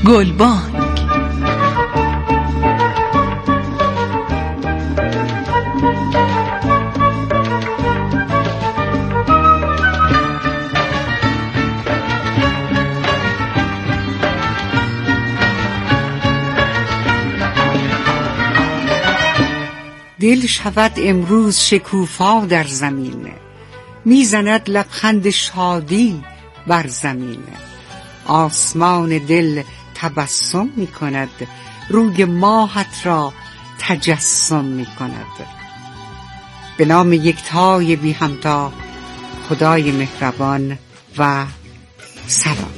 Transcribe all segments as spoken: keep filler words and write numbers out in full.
گلبانگ. دل شود امروز شکوفا در زمین، میزند لبخند شادی بر زمین. آسمان دل تبسم می کند، روی ماهت را تجسم می کند. به نام یکتای بی همتا، خدای مهربان و سلام.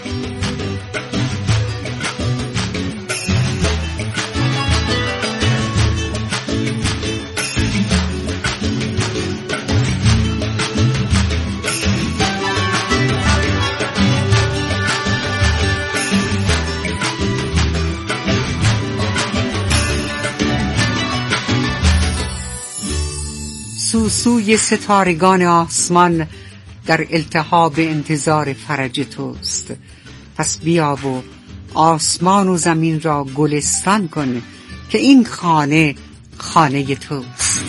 سوسوی ستارگان آسمان در التهاب انتظار فرج توست. پس بیا و آسمان و زمین را گلستان کن که این خانه خانه توست.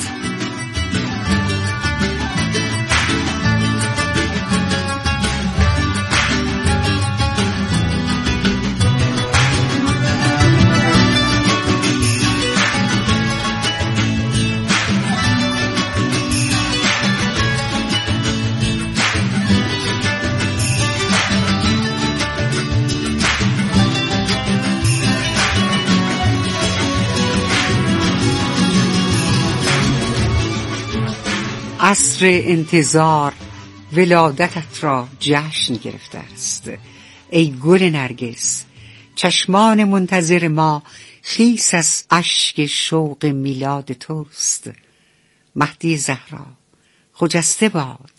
عصر انتظار ولادتت را جشن گرفته است. ای گل نرگس، چشمان منتظر ما خیس از اشک شوق میلاد توست. مهدی زهرا خجسته باد.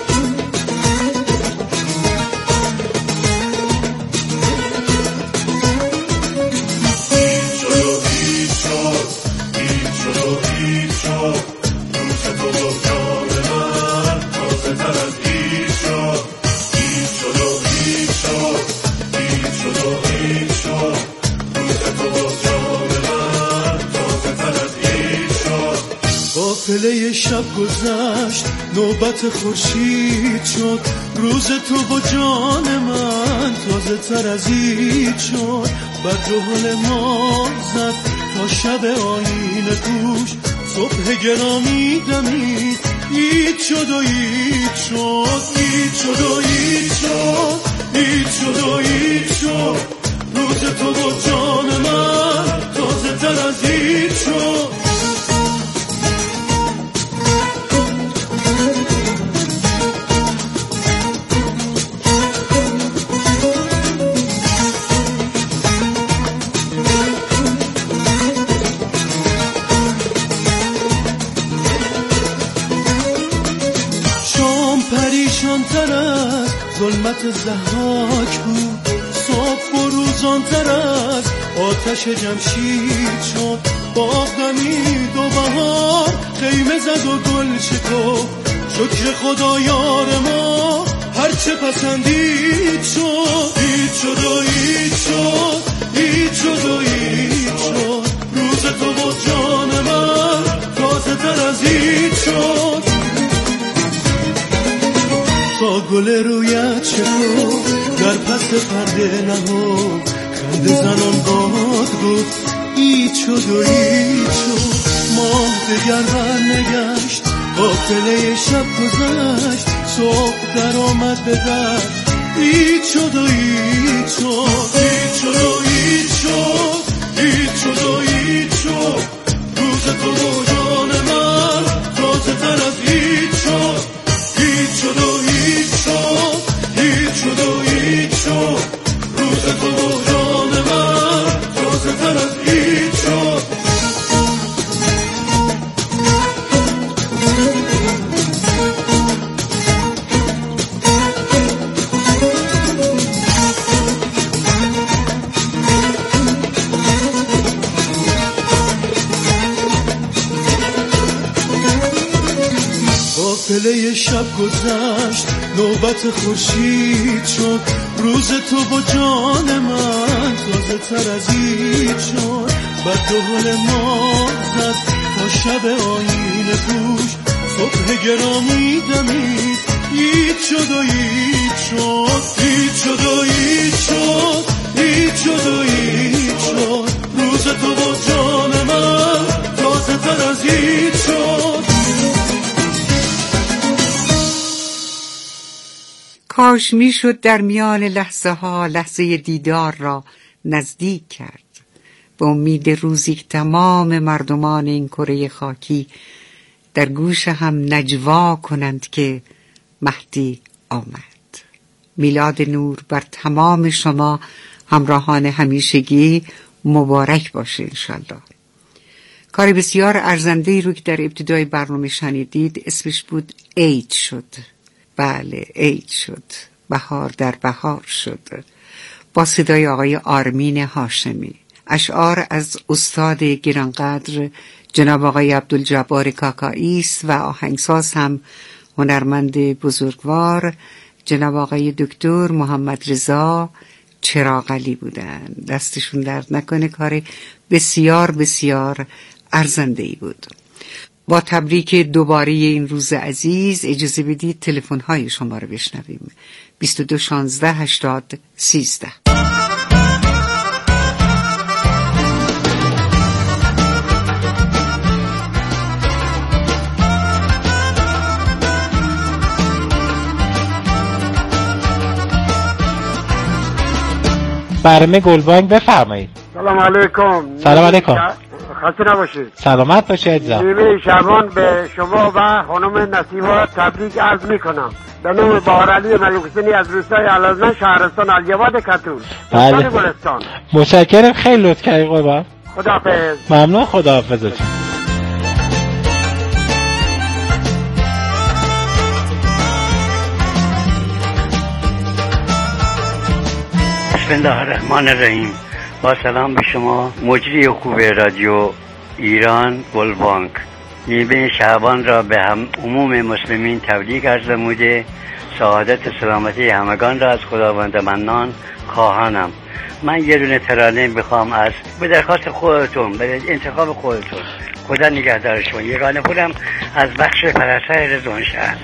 قافله شب گذشت، نوبت خورشید شد. روز تو با جان من تازه تر از هیچ شد. بدر و حال ما زد تا شب آینه پوش. صبح گرامی دمید، هیچ شد و هیچ شد. هیچ شد و هیچ شد، هیچ شد و هیچ شد. روز تو با جان من تازه تر از هیچ شد. پریشان تر از ظلمت ضحاک بود. صبح بروزان تر از آتش جمشید شد. باغ دمید و بهار خیمه زد و گل شکفت. شکر خدا یار ما هرچه پسندید شد. هیچ شد و هیچ شد، هیچ شد و هیچ شد. روز تو با جان من تازه تر از هیچ شد. تا گل رویت شکفت در پس پرده نهفت. خنده زنان باد گفت هیچ شد و هیچ شد. ماه دگر برنگشت، قافله شب گذشت. صبح در آمد به در، هیچ شد و هیچ شد. هیچ شد و هیچ شد، هیچ شد و هیچ شد. روز تو با جان من تازه تر از هیچ شد. هیچ شد و هیچ شد، هیچ شد و هیچ شد. روز تو با جان من تازه تر از هیچ شد. قافله شب گذشت، نوبت خورشید شد، روز تو با جان من تازه تر از هیچ شد. بعد دو حال ما زد تا شب آینه پوش، صبح گرامی دمید، هیچ شد و هیچ شد، هیچ شد و هیچ شد، هیچ شد و هیچ شد. روز تو با جان من تازه تر از هیچ شد. کاش می شد در میان لحظه ها لحظه دیدار را نزدیک کرد، به امید روزی که تمام مردمان این کره خاکی در گوش هم نجوا کنند که مهدی آمد. میلاد نور بر تمام شما همراهان همیشگی مبارک باشه انشالله. کار بسیار ارزنده‌ای رو که در ابتدای برنامه شنیدید اسمش بود عید شد. بله عید شد، بهار در بهار شد، با صدای آقای آرمین هاشمی. اشعار از استاد گرانقدر جناب آقای عبدالجبار کاکایی است و آهنگساز هم هنرمند بزرگوار جناب آقای دکتر محمد رضا چراغلی بودن. دستشون درد نکنه، کار بسیار بسیار ارزنده‌ای بود. با تبریک دوباره این روز عزیز اجازه بدید تلفن‌های شما رو بشنویم. بیست و دو شانزده هشتاد سیزده. برنامه گلبانگ بفرمایید. سلام علیکم. سلام علیکم. خسته نباشید. سلامت باشید عزیزم. نیمه شعبان به شما و خانم نصیبا تبریک عرض میکنم. به نام بهارعلی ملک حسینی از روستای علازن شهرستان الیواد کتون. بله. گلستان. متشکرم، خیلی لطف کردید قربان. خداحافظ. ممنون، خداحافظ. بسم الله الرحمن الرحیم. با سلام به شما مجری خوب رادیو ایران گلبانگ. نیمه شعبان را به هم عموم مسلمین تبریک عرض نموده سعادت سلامتی همگان را از خداوند منان خواهانم. من یه دونه ترانه میخوام از به درخواست خودتون، به انتخاب خودتون. خدا نگهدارشون. یگانه پولم از بخش پرستار رضوان شهر.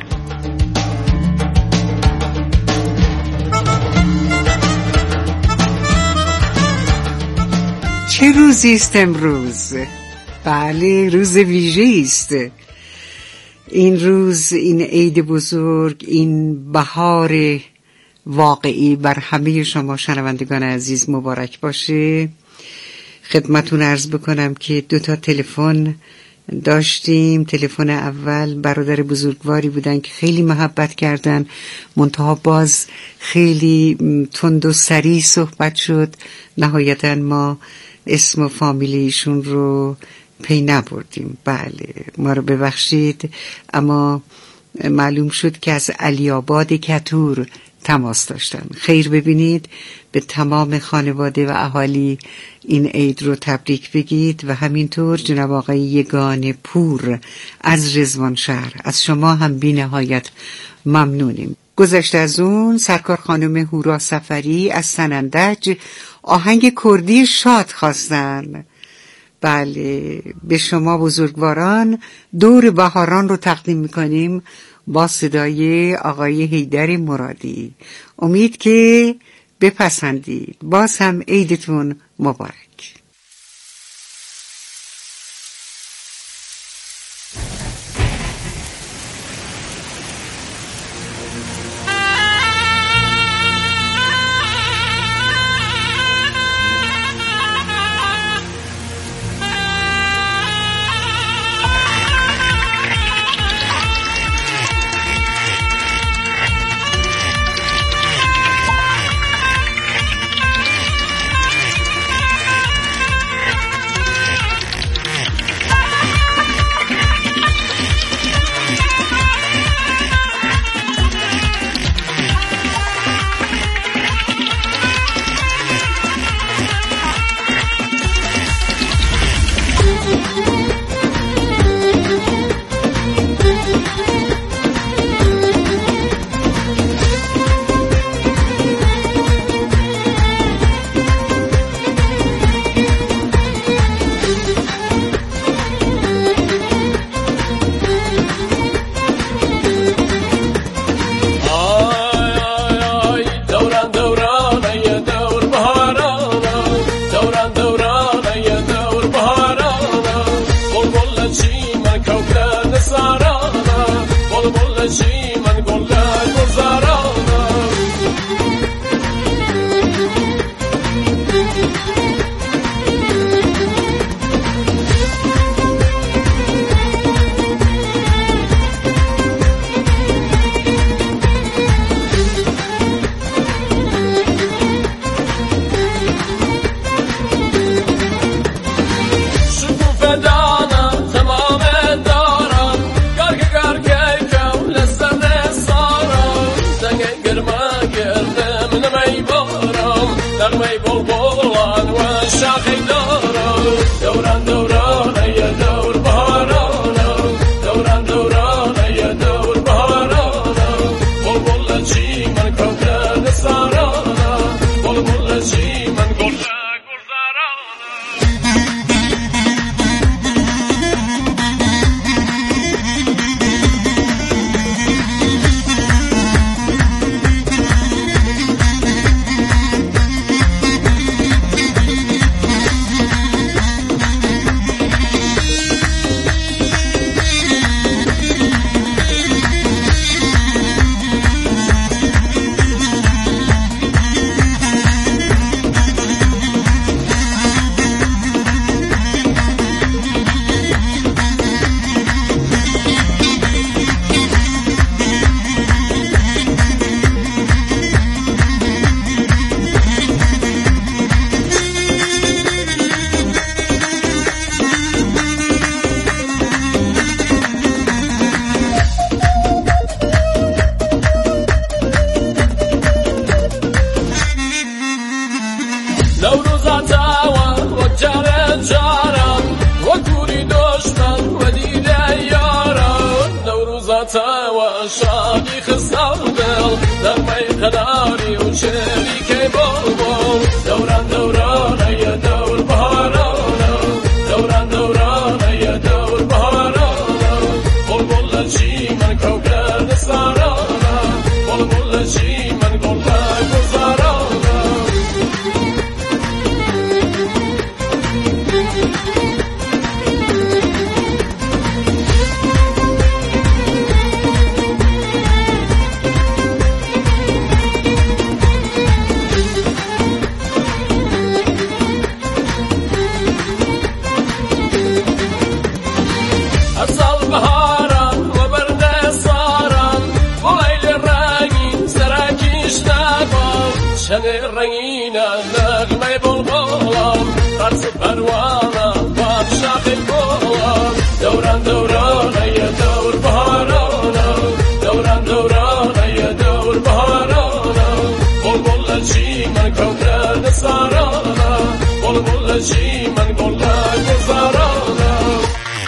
چه روزی است امروز؟ بله روز ویژه‌ای است. این روز، این عید بزرگ، این بهار واقعی بر همه شما شنوندگان عزیز مبارک باشه. خدمتون عرض بکنم که دو تا تلفن داشتیم. تلفن اول برادر بزرگواری بودن که خیلی محبت کردن، منتها باز خیلی تند و سریع صحبت شد. نهایتا ما اسم و فامیل ایشون رو پی نبردیم. بله ما رو ببخشید، اما معلوم شد که از علی آباد کتور تماس داشتن. خیر ببینید، به تمام خانواده و اهالی این عید رو تبریک بگید و همینطور جناب آقای یگانه پور از رضوان شهر، از شما هم بی نهایت ممنونیم. گذشته از اون سرکار خانم هورا سفری از سنندج آهنگ کردی شاد خواستن. بله به شما بزرگواران دور بهاران رو تقدیم میکنیم با صدای آقای حیدر مرادی. امید که بپسندید. باز هم عیدتون مبارک. بلبل چی من گله گذرانم نغمه بلبلان و شاخی دارم دوران دوران ای دور بهارانم دوران دوران ای دور بهارانم بلبل چی من کوکل سارانم بلبل چی من گل شادی خسال دل در می قداری و شریک بلبل دوران دوران ای دور بهارانم دوران دوران ای دور بهارانم بلبل چی من کوکل سارانم بلبل چی من گل گذرانم رنگین نغمه بلبلم قرص پروانه باد شاخ گلم دوران دوران ای دور بهارانم دوران دوران ای دور بهارانم بلبل چی من کوکل سارانم بلبل چی من گل گذرانم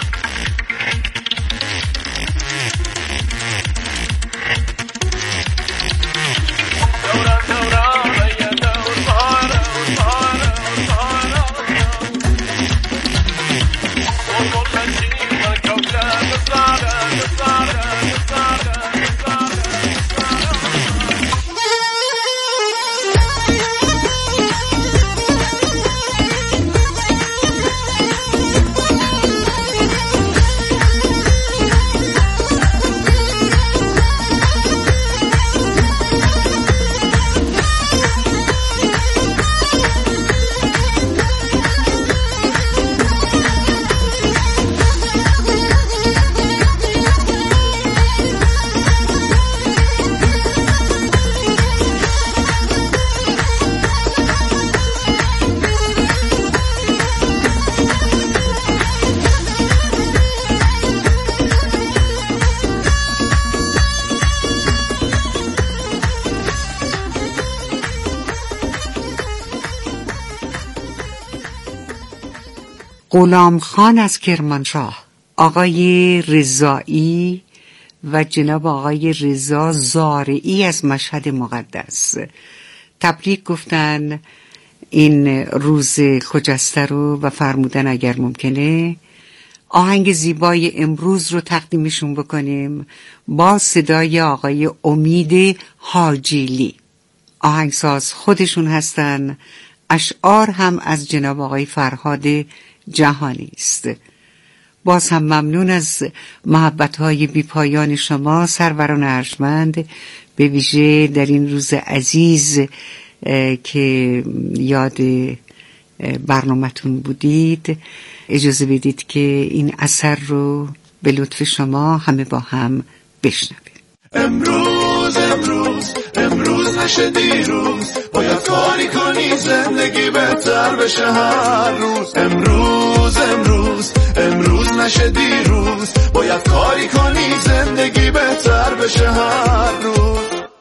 غلام خان از کرمانشاه، آقای رضایی و جناب آقای رضا زارعی از مشهد مقدس تبریک گفتن این روز خجسته رو و فرمودن اگر ممکنه آهنگ زیبای امروز رو تقدیمشون بکنیم با صدای آقای امید حاجیلی. آهنگساز خودشون هستن، اشعار هم از جناب آقای فرهاد جهانی است. باز هم ممنون از محبت‌های بی‌پایان شما سروران ارجمند، به ویژه در این روز عزیز که یاد برنامه‌تون بودید. اجازه بدید که این اثر رو به لطف شما همه با هم بشنویم. امروز امروز امروز نشه دیروز، باید کاری کنی زندگی بهتر بشه هر روز. امروز امروز امروز نشه دیروز، باید کاری کنی زندگی بهتر بشه هر روز.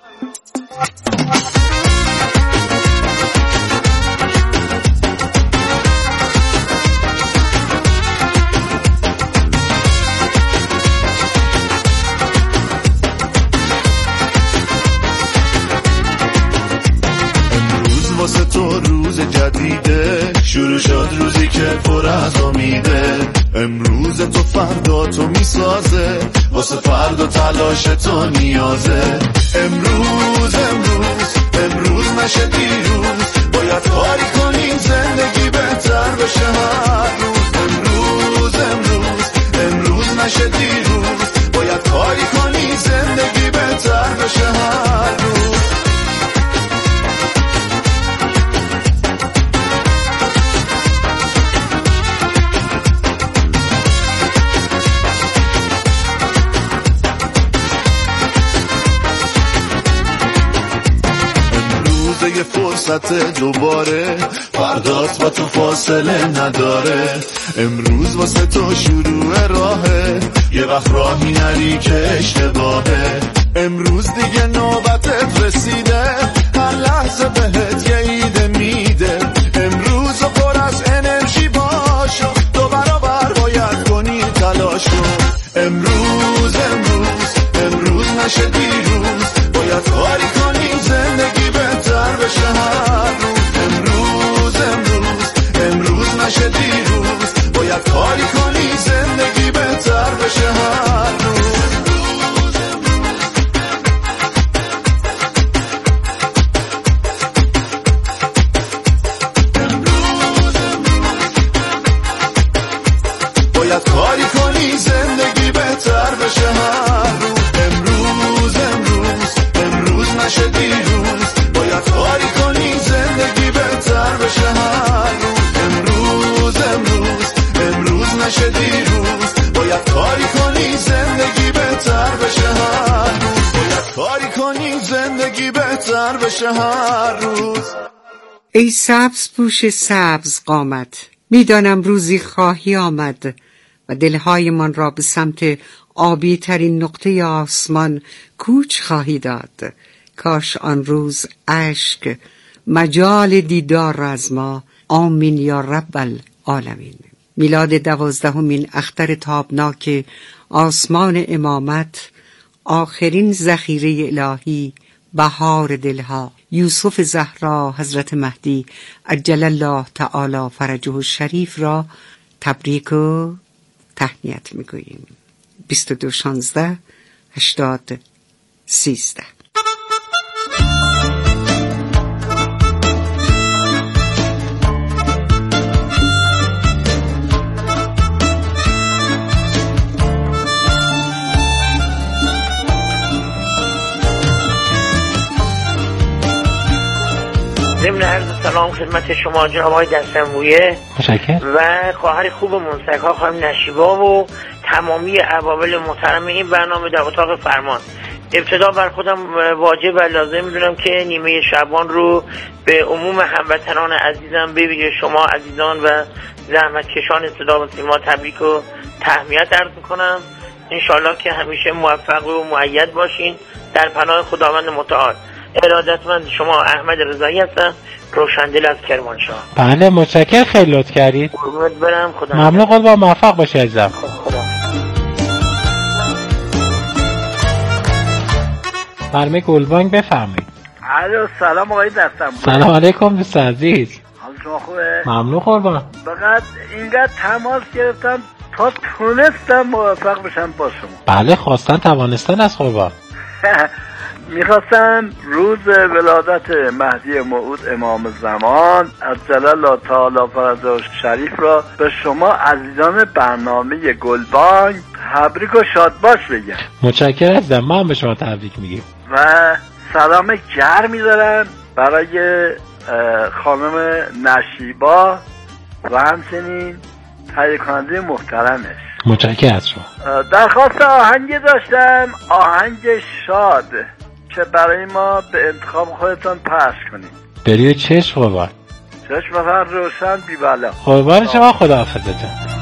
واسه تو روز جدیده، شروع شد روزی که پر از امیده. امروز تو فردا تو میسازه، واسه فردا تلاش تو نیازه. امروز امروز امروز نشه دیروز، باید کاری کنیم زندگی بهتر بشه هر روز. امروز امروز امروز نشه دیروز، باید کاری کنیم زندگی بهتر بشه هر روز. یه فرصت دوباره، فردات با تو فاصله نداره. امروز واسه تو شروع راهه، یه وقت راهی نری که اشتباهه. امروز دیگه نوبتت رسیده، هر لحظه بهت یه ایده میده. امروز پر از انرژی باشو، دو برابر باید کنی تلاشو. امروز امروز امروز نشه دیروز، باید کاری کنی زندگی بهتر بشه هر روز. امروز امروز امروز نشه دیروز، باید کاری کنی زندگی بهتر بشه هر روز. باید کاری کنی زندگی بهتر بشه هر روز. امروز امروز امروز نشه دیروز، باید کاری کنی زندگی بهتر بشه هر روز. امروز امروز امروز نشه دیروز، باید کاری کنی زندگی بهتر بشه هر روز. باید کاری کنی زندگی بهتر بشه هر روز. ای سبز پوش سبز قامت، میدانم روزی خواهی آمد و دلهای من را به سمت آبی ترین نقطه آسمان کوچ خواهی داد. کاش آن روز اشک مجال دیدار از ما. آمین یا رب العالمین. میلاد دوازدهمین اختر تابناک آسمان امامت، آخرین ذخیره الهی، بهار دلها، یوسف زهرا حضرت مهدی عجل الله تعالی فرجه الشریف را تبریک و تهنیت میگوییم. بیست و دو شانزده هشتاد سیزده. ضمن عرض سلام خدمت شما جناب آقای دستنبویه و خواهر خوب منسکا خانم نشیبا و تمامی عوامل محترم این برنامه در اتاق فرمان. ابتدا بر خودم واجب و لازم می‌دونم که نیمه شعبان رو به عموم هموطنان عزیزم، به ویژه شما عزیزان و زحمتکشان صدا و سیما تبریک و تهنیت عرض می‌کنم. انشالله که همیشه موفق و مؤید باشین در پناه خداوند متعال. ارادتمند شما احمد رضایی هستم، روشندل از کرمانشاه. بله متشکرم، خیلی لطف کردید. قربونت برم. خدا ممنون. قربان موفق باشه عزیزم. خدا. برنامه گلبانگ بفرمایید. الو سلام آقای دستنبوی. سلام علیکم دوست عزیز. حال شما خوبه؟ ممنون قربان. فقط اینقدر تماس گرفتم تا تونستم موفق بشم با شما. بله خواستن توانستن از قربان. میخواستم روز ولادت مهدی موعود امام زمان عجل الله تعالی فرجه شریف را به شما عزیزان برنامه گلبانک تبریک و شادباش بگم. متشکرم عزیزم، ما هم به شما تبریک میگیم و سلام گرمی دارم برای خانم نشیبا و همچنین تهیه کننده محترمش. متشکرم از شما. درخواست آهنگی داشتم، آهنگ شاد که برای ما به انتخاب خودتون پخش کنید. بروی چشم قربان. چشم فر روشن بی بلا. قربان شما، خداحافظتون.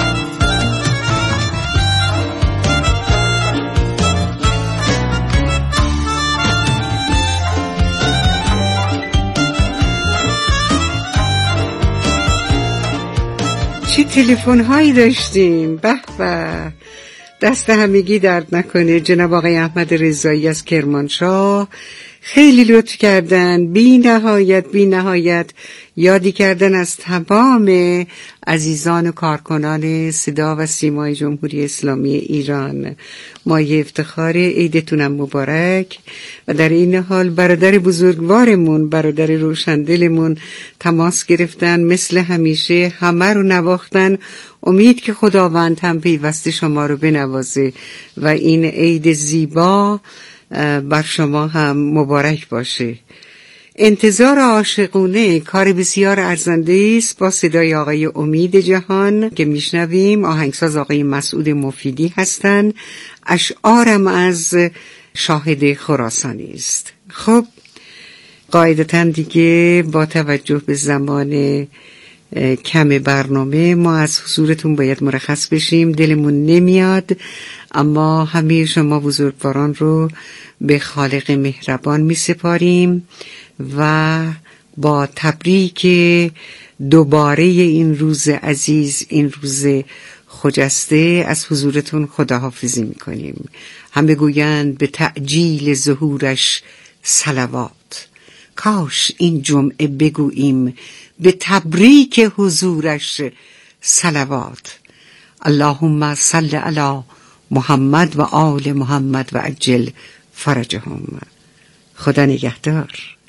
چه تلفن هایی داشتیم. به به، دست همگی درد نکنه. جناب آقای احمد رضایی از کرمانشاه خیلی لطف کردن، بی نهایت بی نهایت یادی کردن از تمام عزیزان و کارکنان صدا و سیمای جمهوری اسلامی ایران. مایه افتخار، عیدتونم مبارک. و در این حال برادر بزرگوارمون، برادر روشندلمون تماس گرفتن، مثل همیشه همه رو نواختن. امید که خداوند هم پیوسته شما رو بنوازه و این عید زیبا بر شما هم مبارک باشه. انتظار عاشقونه کار بسیار ارزنده است. با صدای آقای امید جهان که میشنویم، آهنگساز آقای مسعود مفیدی هستند. اشعارم از شاهد خراسانی است. خب قاعدتاً دیگه با توجه به زمان کم برنامه ما از حضورتون باید مرخص بشیم. دلمون نمیاد، اما همه شما بزرگواران رو به خالق مهربان می سپاریم و با تبریک دوباره این روز عزیز، این روز خجسته، از حضورتون خداحافظی می کنیم. هم بگویند به تعجیل ظهورش صلوات، کاش این جمعه بگوییم به تبریک حضورش صلوات. اللهم صل علی محمد و آل محمد و عجل فرجهم. خدا نگهدار.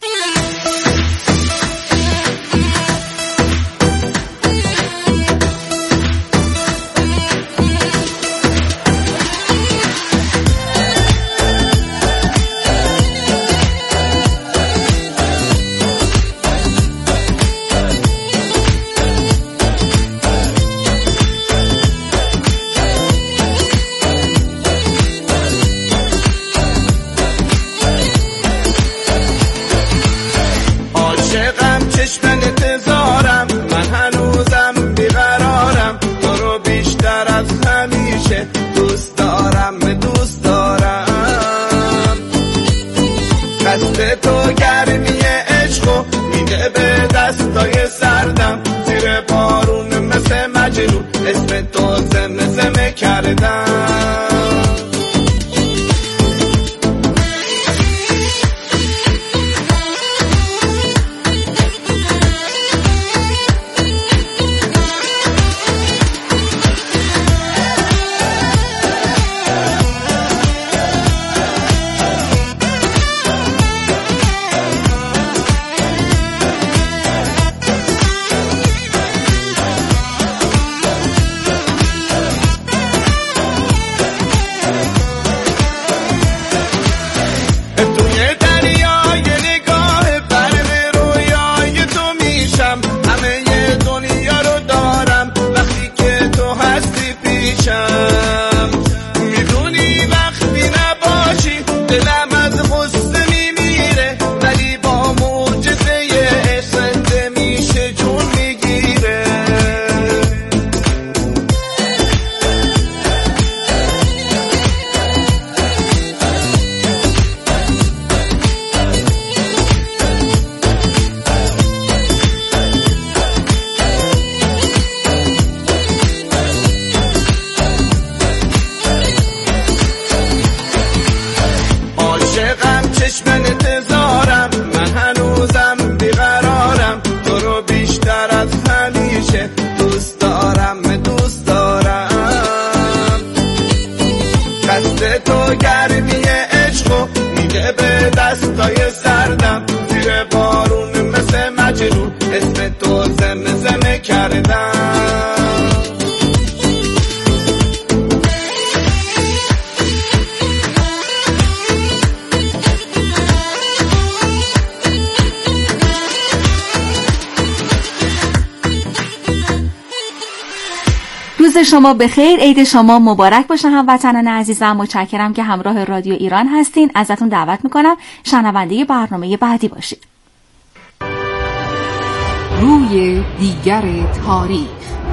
تو گرمی عشقو میده به دستای سردم، زیر بارون مثل مجنون اسم تو زمه زمه کردم. تو گرمی عشقو میده به روز شما بخیر، عید شما مبارک باشه هموطنان عزیزم. متشکرم که همراه رادیو ایران هستین. ازتون دعوت میکنم شنونده برنامه بعدی باشید. روی دیگر تاریخ.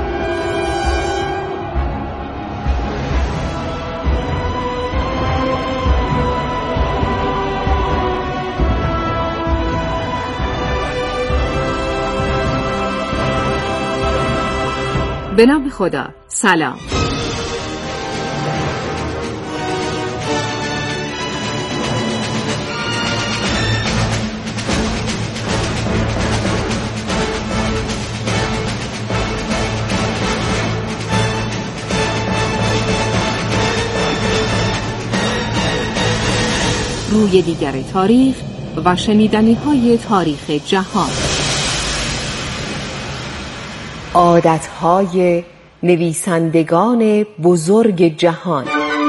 به نام خدا. سلام. روی دیگر تاریخ و شنیدنی‌های تاریخ جهان. عادتهای نویسندگان بزرگ جهان.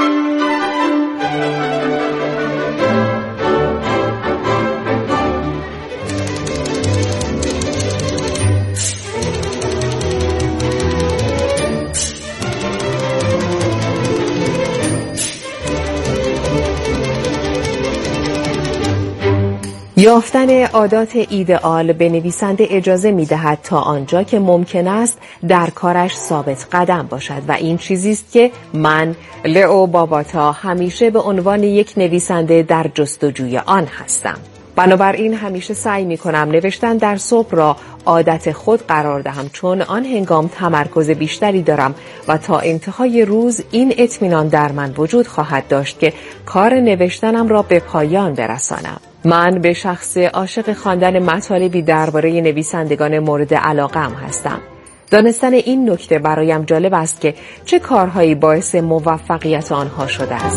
یافتن عادات ایدئال به نویسنده اجازه می‌دهد تا آنجا که ممکن است در کارش ثابت قدم باشد و این چیزی است که من لئو باباتا همیشه به عنوان یک نویسنده در جستجوی آن هستم. بنابراین همیشه سعی می‌کنم نوشتن در صبح را عادت خود قرار دهم، چون آن هنگام تمرکز بیشتری دارم و تا انتهای روز این اطمینان در من وجود خواهد داشت که کار نوشتنم را به پایان برسانم. من به شخص عاشق خواندن مطالبی درباره نویسندگان مورد علاقه‌ام هستم. دانستن این نکته برایم جالب است که چه کارهایی باعث موفقیت آنها شده است.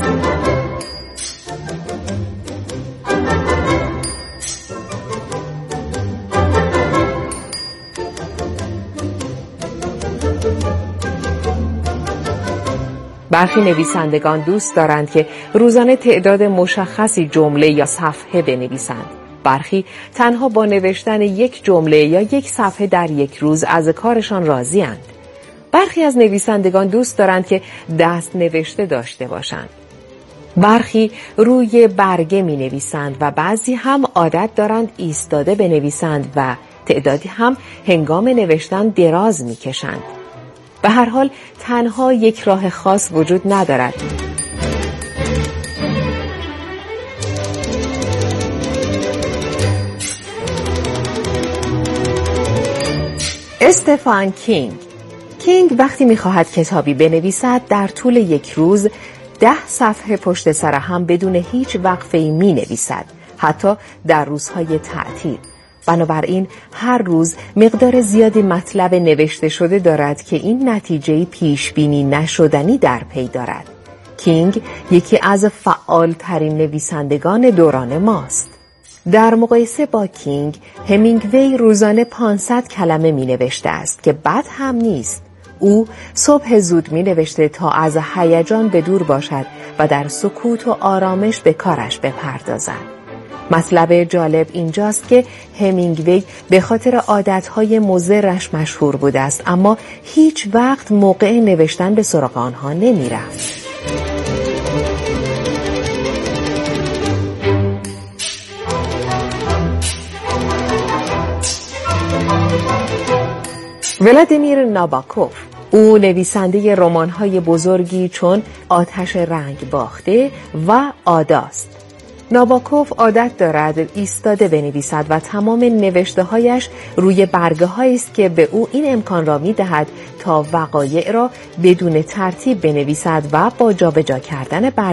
برخی نویسندگان دوست دارند که روزانه تعداد مشخصی جمله یا صفحه بنویسند. برخی تنها با نوشتن یک جمله یا یک صفحه در یک روز از کارشان راضی‌اند. برخی از نویسندگان دوست دارند که دست نوشته داشته باشند. برخی روی برگه می نویسند و بعضی هم عادت دارند ایستاده بنویسند و تعدادی هم هنگام نوشتن دراز می کشند. به هر حال تنها یک راه خاص وجود ندارد. استفان کینگ. کینگ وقتی می‌خواهد کتابی بنویسد در طول یک روز ده صفحه پشت سر هم بدون هیچ وقفه‌ای می‌نویسد، حتی در روزهای تعطیل. بنابراین هر روز مقدار زیادی مطلب نوشته شده دارد که این نتیجه پیش بینی نشدنی در پی دارد. کینگ یکی از فعالترین نویسندگان دوران ماست. در مقایسه با کینگ، همینگوی روزانه پانصد کلمه می نوشته است که بد هم نیست. او صبح زود می نوشته تا از هیجان به دور باشد و در سکوت و آرامش به کارش بپردازد. مطلب جالب اینجاست که همینگوی به خاطر عادتهای مضرش مشهور بوده است، اما هیچ وقت موقع نوشتن به سراغ آنها نمی رفت. ولادیمیر ناباکوف. او نویسنده رمان‌های بزرگی چون آتش رنگ باخته و عاداست. ناباکوف عادت دارد ایستاده بنویسد و تمام نوشته‌هایش روی برگه‌هایی است که به او این امکان را می‌دهد تا وقایع را بدون ترتیب بنویسد و با جابجا کردن برگ